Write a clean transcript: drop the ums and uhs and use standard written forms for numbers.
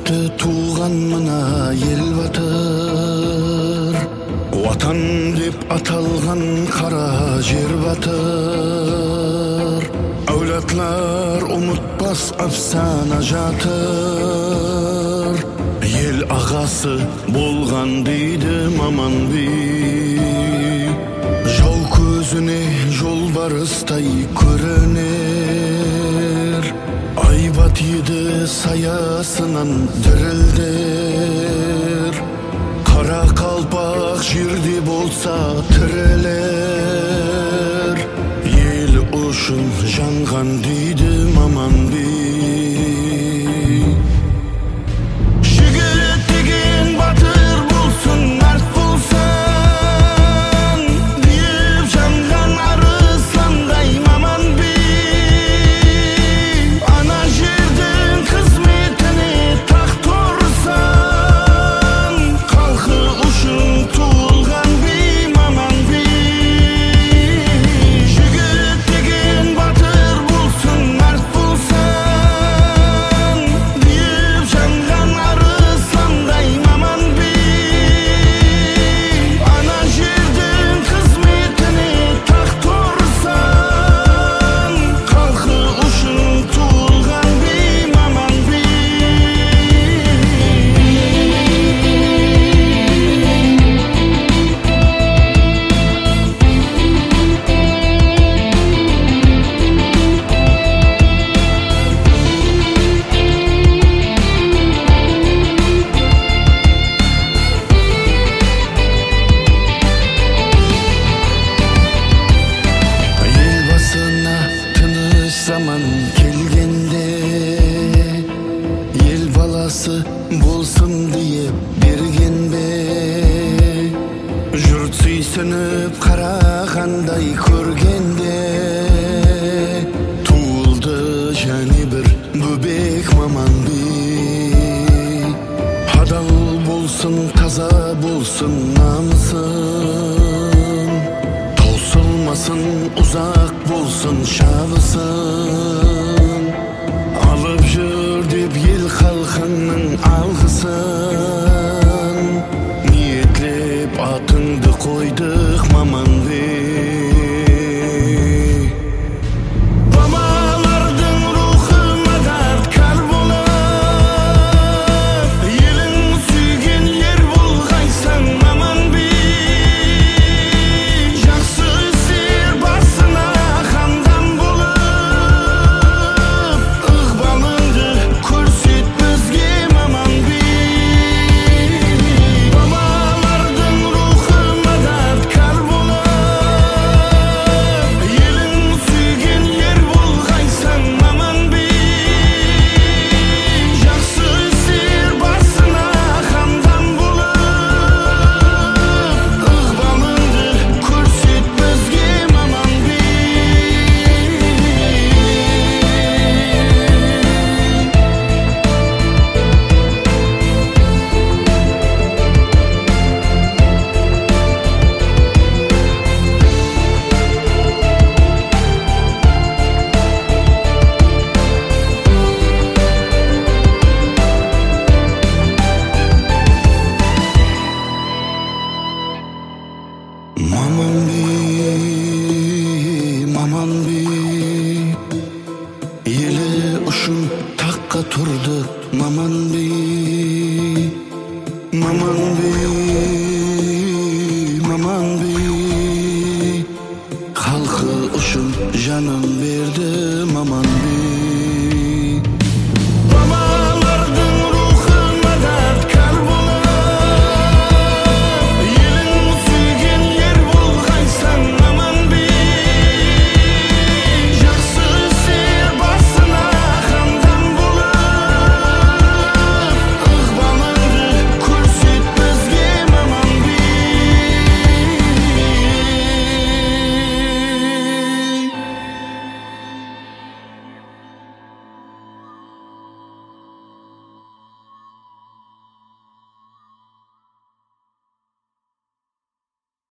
Өлмөптү тууган мына эл батыр, ватан деп аталган кара жер батыр. Авлатлар умутпас афсана жатыр, ел агасы болган дейди Маманбий. Жау көзүнө жолбарыстай көрөнөр, айбат еді саясынан дірілдер. Қара қалпақ жерде болса тірелер, ел үшін жанған дейді Маманбий. Жігіт деген батыр болсын, мәрт болсын, деп жанған арысландай Маманбий. Ана жердің қызметіне тақ тұрсын, халқы үшін туылған бей Маманбий. Жігіт деген батыр болсын, мәрт болсын, деп жанған арысландай Маманбий. Ана жердің қызметіне тақ тұрсын, халқы үшін туылған бей Елбасына тыныш заман келгенде, ел баласы болсын дие берген бе? Жұрт сүйсініп қарағандай көргенде, туылды және бір бөбек Маманбий. Адал болсын, таза болсын намысын, таусылмасын, ұзақ болсын шабысын. Алып жүр деп ел халқының алғысын, ниетлеп атыңды қойдық Маманбий. Бабалардың рухы мадаткар болып, елін сүйген ер болғайсың Маманбий. Жақсы істер басына қамдан болып, ықпалыңды көрсет бізге Маманбий. Бабалардың рухы мадаткар болып, елін сүйген ер болғайсың Маманбий. Жақсы істер басына қамдан болып, ықпалыңды көрсет бізге Маманбий, Маманбий. Елі үшін таққа тұрды Маманбий. Маманбий, Маманбий. Халқы үшін жанын